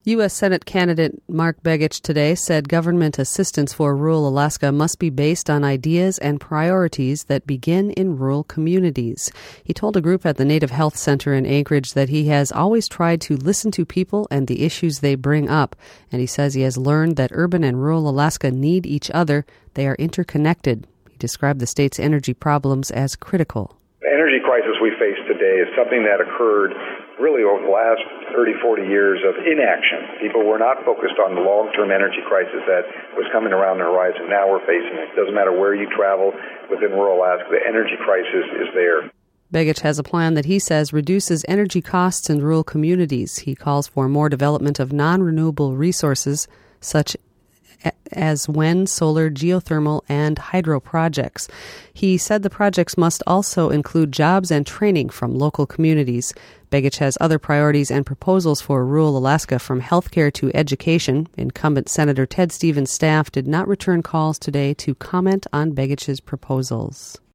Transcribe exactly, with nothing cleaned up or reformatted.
U S Senate candidate Mark Begich today said government assistance for rural Alaska must be based on ideas and priorities that begin in rural communities. He told a group at the Native Health Center in Anchorage that he has always tried to listen to people and the issues they bring up, and he says he has learned that urban and rural Alaska need each other. They are interconnected. He described the state's energy problems as critical. The energy crisis we face today is something that occurred really over the last thirty, forty years of inaction. People were not focused on the long-term energy crisis that was coming around the horizon. Now we're facing it. It doesn't matter where you travel within rural Alaska, the energy crisis is there. Begich has a plan that he says reduces energy costs in rural communities. He calls for more development of non-renewable resources such as wind, solar, geothermal, and hydro projects. He said the projects must also include jobs and training from local communities. Begich has other priorities and proposals for rural Alaska, from healthcare to education. Incumbent Senator Ted Stevens' staff did not return calls today to comment on Begich's proposals.